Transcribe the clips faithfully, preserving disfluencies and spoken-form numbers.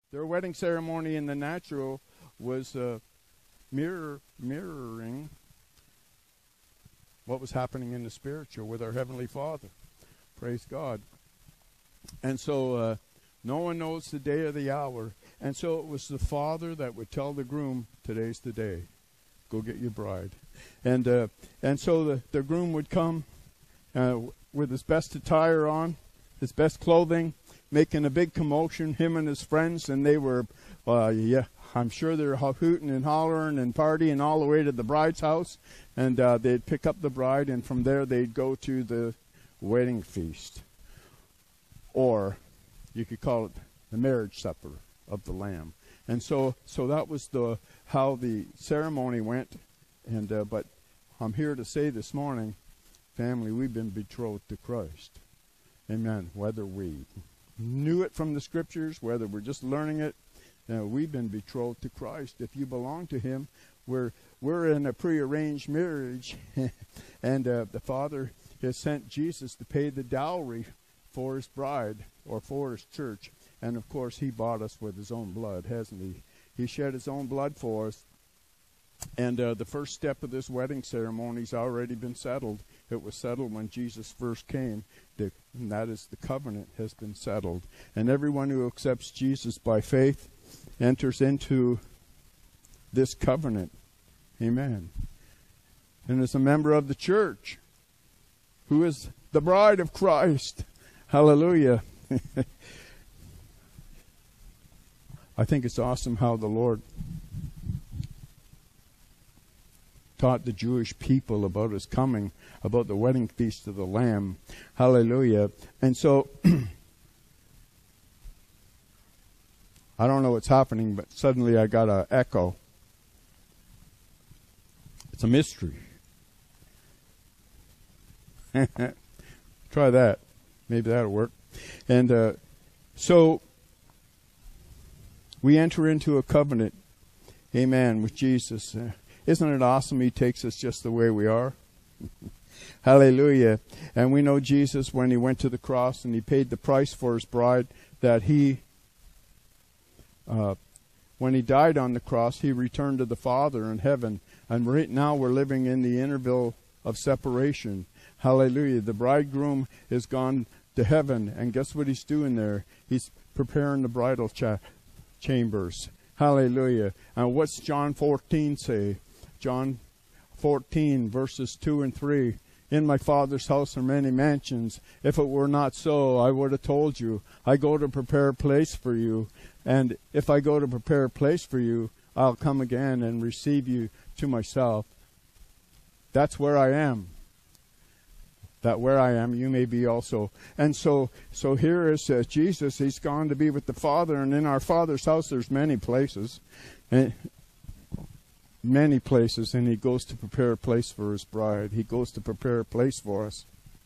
Their wedding ceremony in the natural was uh, mirror mirroring what was happening in the spiritual with our Heavenly Father. Praise God. And so uh, no one knows the day or the hour. And so it was the father that would tell the groom, today's the day. Go get your bride. And uh, and so the, the groom would come uh, with his best attire on, his best clothing, making a big commotion, him and his friends. And they were, uh, yeah, I'm sure they're hooting and hollering and partying all the way to the bride's house. And uh, they'd pick up the bride, and from there they'd go to the wedding feast. Or you could call it the marriage supper of the Lamb. And so so that was the how the ceremony went. And uh, but I'm here to say this morning, family, we've been betrothed to Christ. Amen. Whether we knew it from the scriptures, whether we're just learning it, uh, we've been betrothed to Christ. If you belong to him, we're we're in a prearranged marriage. And uh, the Father has sent Jesus to pay the dowry for his bride, or for his church. And of course he bought us with his own blood, hasn't he? He shed his own blood for us. And uh, the first step of this wedding ceremony's already been settled. It was settled when Jesus first came. The, and that is, the covenant has been settled. And everyone who accepts Jesus by faith enters into this covenant. Amen. And is a member of the church, who is the bride of Christ. Hallelujah. I think it's awesome how the Lord taught the Jewish people about his coming, about the wedding feast of the Lamb. Hallelujah. And so, I don't know what's happening, but suddenly I got an echo. It's a mystery. Try that. Maybe that'll work. And uh, so we enter into a covenant, amen, with Jesus. Uh, isn't it awesome? He takes us just the way we are. Hallelujah. And we know Jesus, when he went to the cross and he paid the price for his bride, that he, uh, when he died on the cross, he returned to the Father in heaven. And right now we're living in the interval of separation. Hallelujah. The bridegroom is gone to heaven, and guess what he's doing there? He's preparing the bridal cha- chambers. Hallelujah. And what's John fourteen say? John fourteen, verses two and three. In my Father's house are many mansions. If it were not so, I would have told you. I go to prepare a place for you. And if I go to prepare a place for you, I'll come again and receive you to myself. That's where I am. That where I am, you may be also. And so so here is uh, Jesus. He's gone to be with the Father. And in our Father's house, there's many places. And many places. And he goes to prepare a place for his bride. He goes to prepare a place for us.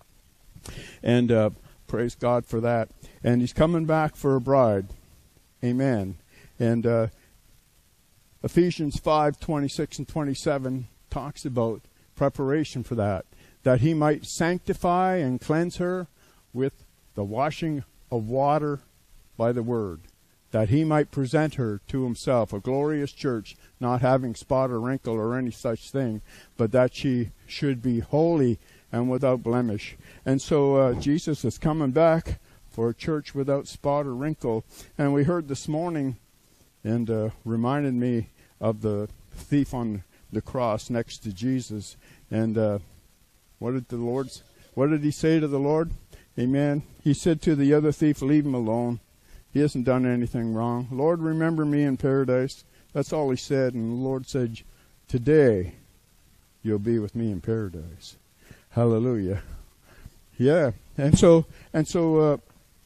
And uh, praise God for that. And he's coming back for a bride. Amen. And uh, Ephesians five, twenty-six and twenty-seven talks about preparation for that. That he might sanctify and cleanse her with the washing of water by the word, that he might present her to himself, a glorious church, not having spot or wrinkle or any such thing, but that she should be holy and without blemish. And so uh, Jesus is coming back for a church without spot or wrinkle. And we heard this morning, and uh, reminded me of the thief on the cross next to Jesus. And uh, What did the Lord, what did he say to the Lord? Amen. He said to the other thief, leave him alone. He hasn't done anything wrong. Lord, remember me in paradise. That's all he said. And the Lord said, today you'll be with me in paradise. Hallelujah. Yeah. And so, and so, uh,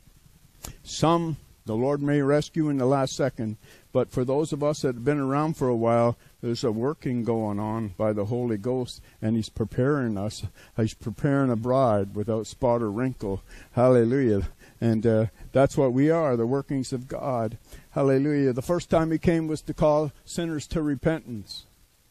some the Lord may rescue in the last second. But for those of us that have been around for a while, there's a working going on by the Holy Ghost, and he's preparing us. He's preparing a bride without spot or wrinkle. Hallelujah. And uh, that's what we are, the workings of God. Hallelujah. The first time he came was to call sinners to repentance.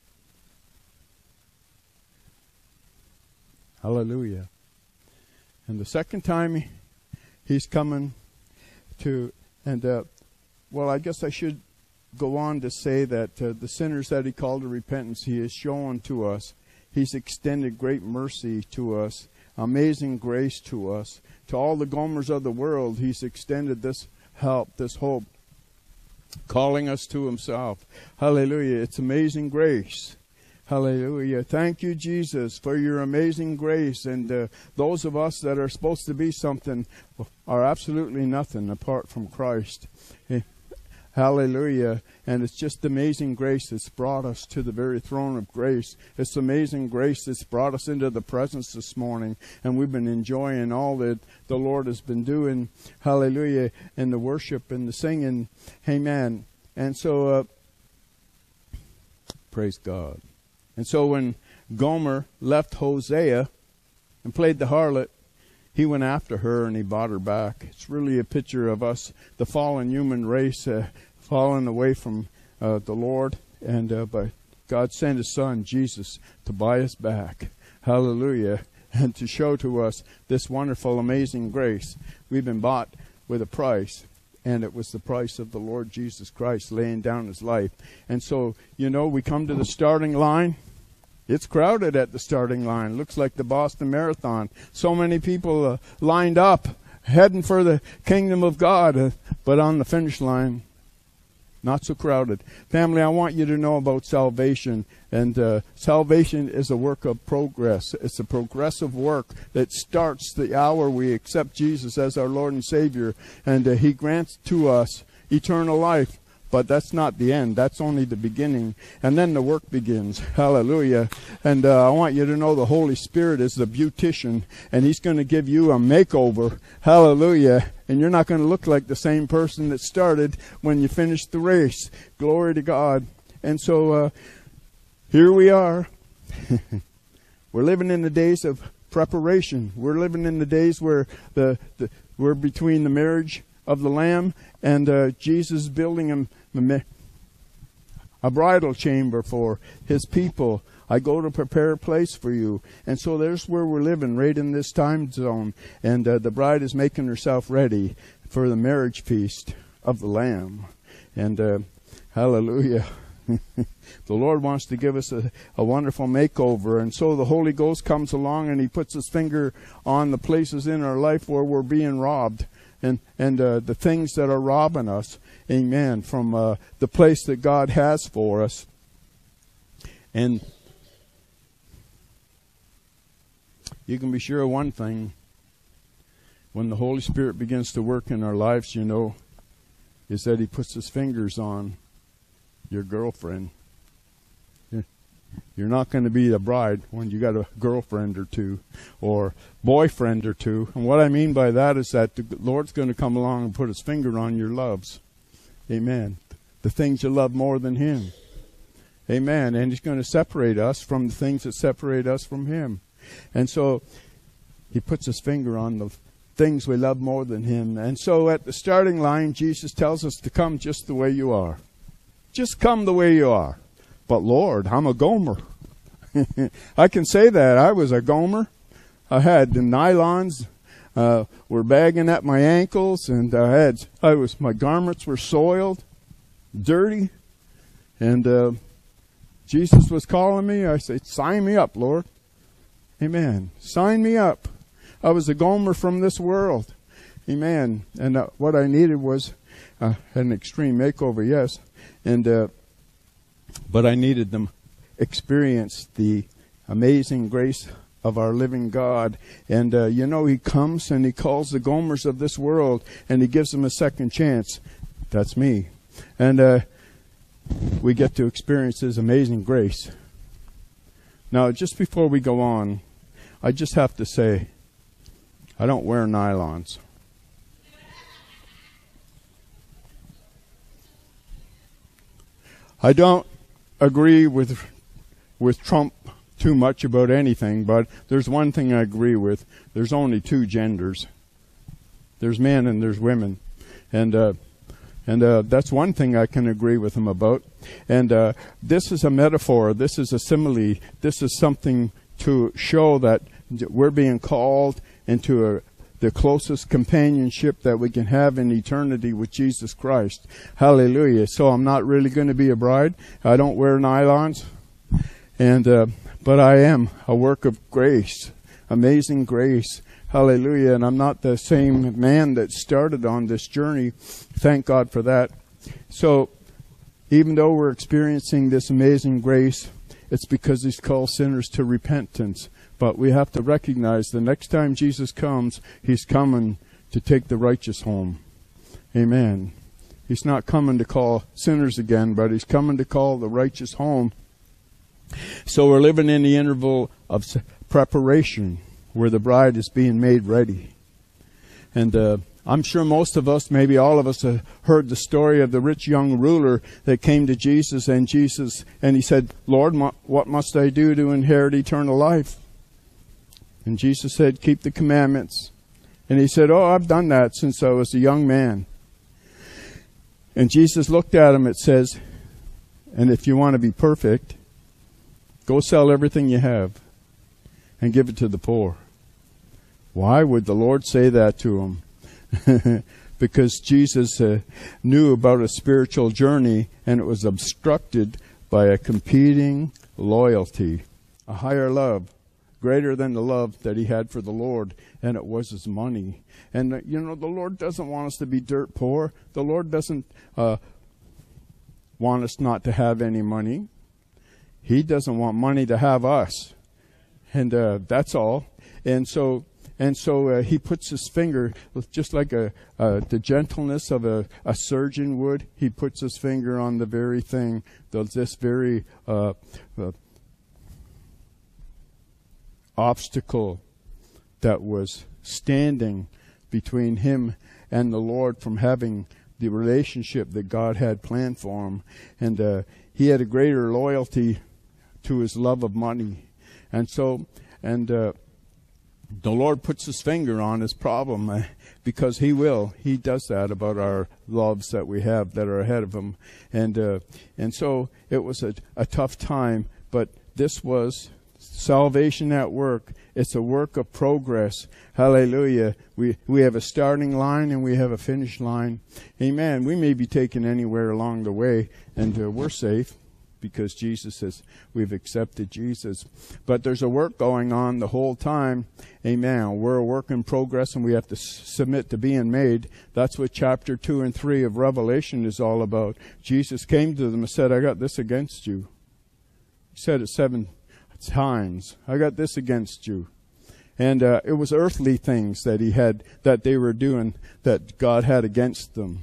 Hallelujah. And the second time he's coming to, and uh, well, I guess I should go on to say that uh, the sinners that he called to repentance, he has shown to us. He's extended great mercy to us, amazing grace to us. To all the Gomers of the world, he's extended this help, this hope, calling us to himself. Hallelujah. It's amazing grace. Hallelujah. Thank you, Jesus, for your amazing grace. And uh, those of us that are supposed to be something are absolutely nothing apart from Christ. Hallelujah. And it's just amazing grace that's brought us to the very throne of grace. It's amazing grace that's brought us into the presence this morning. And we've been enjoying all that the Lord has been doing. Hallelujah. And the worship and the singing. Amen. And so, uh, praise God. And so when Gomer left Hosea and played the harlot, he went after her and he bought her back. It's really a picture of us, the fallen human race, uh, fallen away from uh, the Lord. And uh, but God sent his son, Jesus, to buy us back. Hallelujah. And to show to us this wonderful, amazing grace. We've been bought with a price. And it was the price of the Lord Jesus Christ laying down his life. And so, you know, we come to the starting line. It's crowded at the starting line. Looks like the Boston Marathon. So many people uh, lined up, heading for the kingdom of God. Uh, but on the finish line, not so crowded. Family, I want you to know about salvation. And uh, salvation is a work of progress. It's a progressive work that starts the hour we accept Jesus as our Lord and Savior. And uh, he grants to us eternal life. But that's not the end. That's only the beginning. And then the work begins. Hallelujah. And uh, I want you to know the Holy Spirit is the beautician. And he's going to give you a makeover. Hallelujah. And you're not going to look like the same person that started when you finished the race. Glory to God. And so uh, here we are. We're living in the days of preparation. We're living in the days where the, the we're between the marriage of the Lamb and uh, Jesus building a, a bridal chamber for his people. I go to prepare a place for you. And so there's where we're living, right in this time zone. And uh, the bride is making herself ready for the marriage feast of the Lamb. And uh, hallelujah. The Lord wants to give us a, a wonderful makeover. And so the Holy Ghost comes along and he puts his finger on the places in our life where we're being robbed. And and uh, the things that are robbing us, amen, from uh, the place that God has for us. And you can be sure of one thing. When the Holy Spirit begins to work in our lives, you know, is that he puts his fingers on your girlfriend. You're not going to be a bride when you got a girlfriend or two or boyfriend or two. And what I mean by that is that the Lord's going to come along and put his finger on your loves. Amen. The things you love more than him. Amen. And he's going to separate us from the things that separate us from him. And so he puts his finger on the things we love more than him. And so at the starting line, Jesus tells us to come just the way you are. Just come the way you are. But Lord, I'm a Gomer. I can say that. I was a Gomer. I had the nylons uh, were bagging at my ankles, and I had I was my garments were soiled, dirty, and uh, Jesus was calling me. I said, "Sign me up, Lord." Amen. Sign me up. I was a Gomer from this world. Amen. And uh, what I needed was uh, an extreme makeover, yes, and. Uh, But I needed them experience the amazing grace of our living God. And, uh, you know, he comes and he calls the Gomers of this world and he gives them a second chance. That's me. And uh, we get to experience his amazing grace. Now, just before we go on, I just have to say, I don't wear nylons. I don't agree with with Trump too much about anything, but there's one thing I agree with. There's only two genders. There's men and there's women. And uh, and uh, that's one thing I can agree with him about. And uh, this is a metaphor. This is a simile. This is something to show that we're being called into a the closest companionship that we can have in eternity with Jesus Christ. Hallelujah. So I'm not really going to be a bride. I don't wear nylons. And, uh, but I am a work of grace. Amazing grace. Hallelujah. And I'm not the same man that started on this journey. Thank God for that. So even though we're experiencing this amazing grace, it's because He's called sinners to repentance. But we have to recognize the next time Jesus comes, He's coming to take the righteous home. Amen. He's not coming to call sinners again, but He's coming to call the righteous home. So we're living in the interval of preparation, where the bride is being made ready. And uh, I'm sure most of us, maybe all of us, have heard the story of the rich young ruler that came to Jesus, and Jesus, and he said, Lord, what must I do to inherit eternal life? And Jesus said, keep the commandments. And he said, oh, I've done that since I was a young man. And Jesus looked at him, it says, and if you want to be perfect, go sell everything you have and give it to the poor. Why would the Lord say that to him? Because Jesus uh, knew about a spiritual journey, and it was obstructed by a competing loyalty, a higher love, greater than the love that he had for the Lord, and it was his money. And, uh, you know, the Lord doesn't want us to be dirt poor. The Lord doesn't uh, want us not to have any money. He doesn't want money to have us. And uh, that's all. And so and so uh, he puts his finger, just like a, uh, the gentleness of a, a surgeon would, he puts his finger on the very thing, the, this very uh, uh, obstacle that was standing between him and the Lord from having the relationship that God had planned for him. And uh, he had a greater loyalty to his love of money. And so, and uh, the Lord puts his finger on his problem uh, because he will. He does that about our loves that we have that are ahead of him. And uh, and so it was a, a tough time, but this was salvation at work. It's a work of progress. Hallelujah. We we have a starting line and we have a finish line. Amen. We may be taken anywhere along the way, and uh, we're safe, because Jesus says we've accepted Jesus. But there's a work going on the whole time. Amen. We're a work in progress, and we have to s- submit to being made. That's what chapter two and three of Revelation is all about. Jesus came to them and said, I got this against you. He said it seven times. I got this against you. And uh, it was earthly things that he had, that they were doing, that God had against them.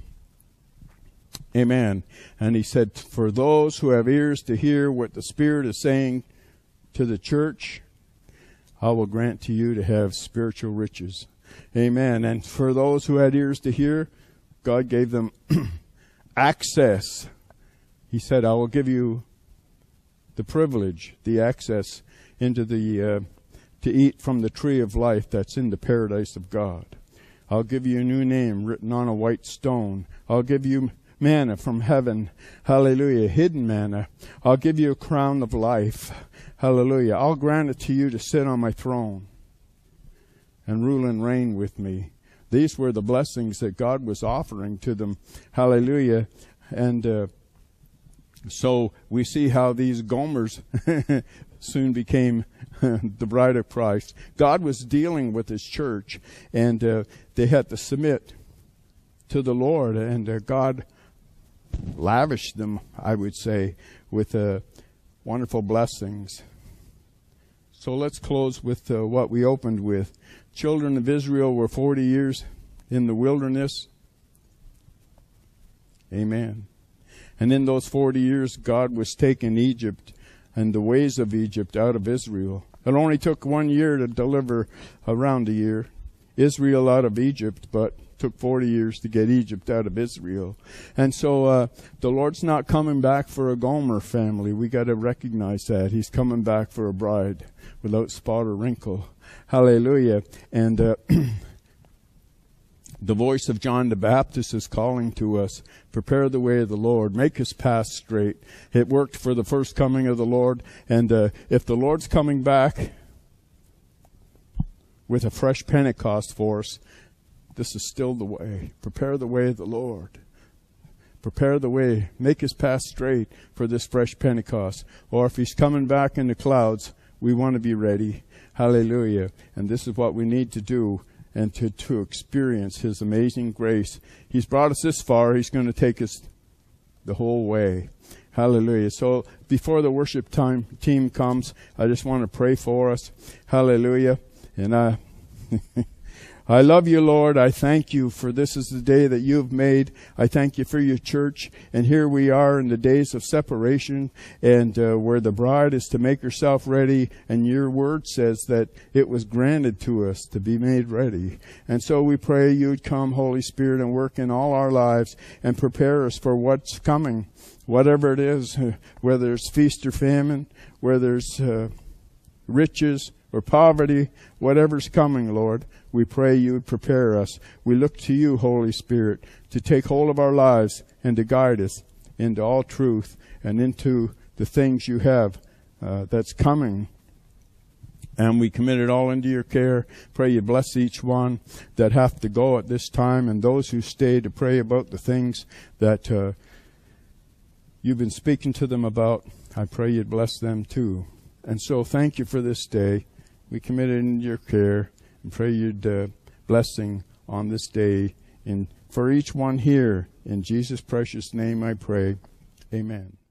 Amen. And he said, for those who have ears to hear what the Spirit is saying to the church, I will grant to you to have spiritual riches. Amen. And for those who had ears to hear, God gave them access. He said, I will give you the privilege, the access into the, uh, to eat from the tree of life that's in the paradise of God. I'll give you a new name written on a white stone. I'll give you manna from heaven. Hallelujah. Hidden manna. I'll give you a crown of life. Hallelujah. I'll grant it to you to sit on my throne and rule and reign with me. These were the blessings that God was offering to them. Hallelujah. And uh, so we see how these Gomers soon became the bride of Christ. God was dealing with his church, and uh, they had to submit to the Lord, and uh, God lavished them, I would say, with uh, wonderful blessings. So let's close with uh, what we opened with. Children of Israel were forty years in the wilderness. Amen. And in those forty years, God was taking Egypt and the ways of Egypt out of Israel. It only took one year to deliver, around a year, Israel out of Egypt, but took forty years to get Egypt out of Israel. And so uh, the Lord's not coming back for a Gomer family. We got to recognize that. He's coming back for a bride without spot or wrinkle. Hallelujah. And uh, the voice of John the Baptist is calling to us, prepare the way of the Lord, make his path straight. It worked for the first coming of the Lord. And uh, if the Lord's coming back, with a fresh Pentecost for us, this is still the way. Prepare the way of the Lord. Prepare the way. Make his path straight for this fresh Pentecost. Or if he's coming back in the clouds, we want to be ready. Hallelujah. And this is what we need to do, and to, to experience his amazing grace. He's brought us this far. He's going to take us the whole way. Hallelujah. So before the worship time team comes, I just want to pray for us. Hallelujah. And I... I love you, Lord. I thank you for this is the day that you have made. I thank you for your church. And here we are in the days of separation, and uh, where the bride is to make herself ready. And your word says that it was granted to us to be made ready. And so we pray you'd come, Holy Spirit, and work in all our lives and prepare us for what's coming. Whatever it is, whether it's feast or famine, whether it's uh, riches or poverty, whatever's coming, Lord, we pray you would prepare us. We look to you, Holy Spirit, to take hold of our lives and to guide us into all truth and into the things you have uh, that's coming. And we commit it all into your care. Pray you bless each one that have to go at this time, and those who stay to pray about the things that uh, you've been speaking to them about. I pray you'd bless them too. And so thank you for this day. We commit it into your care and pray your uh, blessing on this day. And for each one here, in Jesus' precious name I pray. Amen.